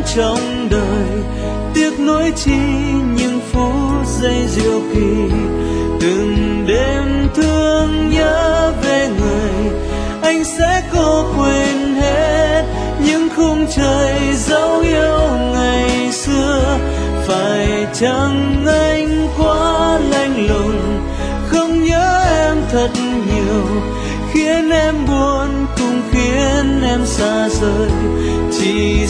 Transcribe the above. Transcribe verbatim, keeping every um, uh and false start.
trong đời, tiếc nuối chi những phút giây diệu kỳ. Từng đêm thương nhớ về người, anh sẽ cố quên hết những khung trời dấu yêu ngày xưa. Phải chăng anh quá lạnh lùng, không nhớ em thật nhiều, khiến em buồn cũng khiến em xa rời. Chỉ